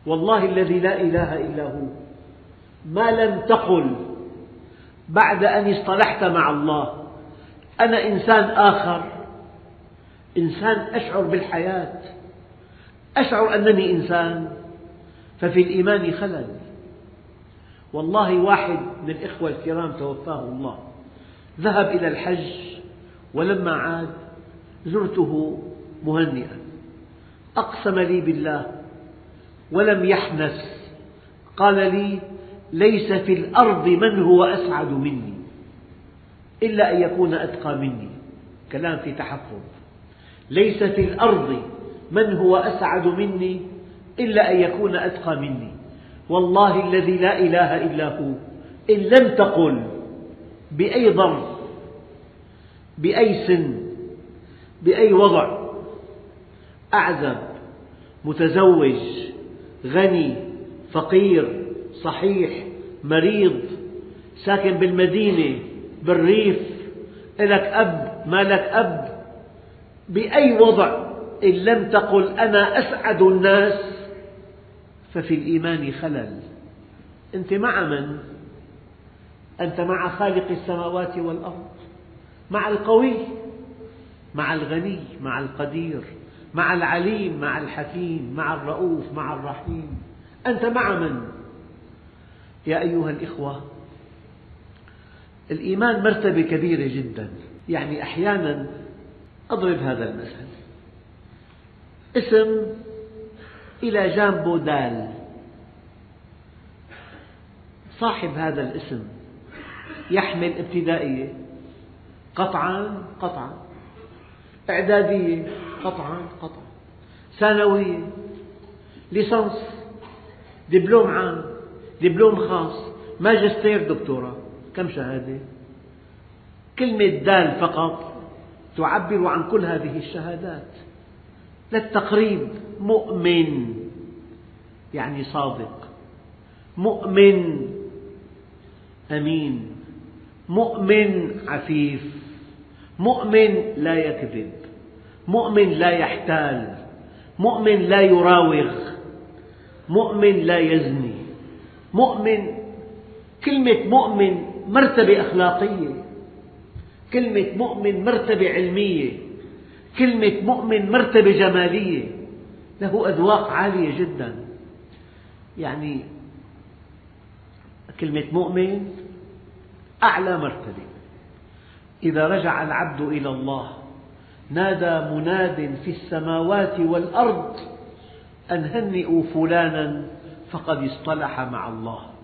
والله الذي لا إله إلا هو، ما لم تقل بعد أن اصطلحت مع الله أنا إنسان آخر، إنسان أشعر بالحياة، أشعر أنني إنسان، ففي الإيمان خلل. والله واحد من الإخوة الكرام توفاه الله ذهب إلى الحج، ولما عاد زرته مهنئا، أقسم لي بالله ولم يحنث، قال لي: ليس في الأرض من هو أسعد مني إلا أن يكون أتقى مني. كلام في تحفظ. ليس في الأرض من هو أسعد مني إلا أن يكون أتقى مني. والله الذي لا إله إلا هو، إن لم تقل بأي ظرف، بأي سن، بأي وضع، أعزب، متزوج، غني، فقير، صحيح، مريض، ساكن بالمدينة، بالريف، لك أب، ما لك أب، بأي وضع، إن لم تقل أنا أسعد الناس ففي الإيمان خلل. أنت مع من؟ أنت مع خالق السماوات والأرض، مع القوي، مع الغني، مع القدير، مع العليم، مع الحكيم، مع الرؤوف، مع الرحيم. أنت مع من؟ يا أيها الإخوة، الإيمان مرتبة كبيرة جدا. يعني أحيانا أضرب هذا المثل: اسم إلى جانبه دال، صاحب هذا الاسم يحمل ابتدائية قطعا قطعا، إعدادية قطعا قطعا، ثانوية، ليسانس، دبلوم عام، دبلوم خاص، ماجستير، دكتوراه. كم شهادة؟ كلمة دال فقط تعبر عن كل هذه الشهادات. للتقريب: مؤمن يعني صادق، مؤمن أمين، مؤمن عفيف، مؤمن لا يكذب، مؤمن لا يحتال، مؤمن لا يراوغ، مؤمن لا يزني، مؤمن. كلمة مؤمن مرتبة أخلاقية، كلمة مؤمن مرتبة علمية، كلمة مؤمن مرتبة جمالية، له أذواق عالية جدا. يعني كلمة مؤمن أعلى مرتبة. إذا رجع العبد إلى الله نادى مناد في السماوات والأرض أن هنئوا فلانا فقد اصطلح مع الله.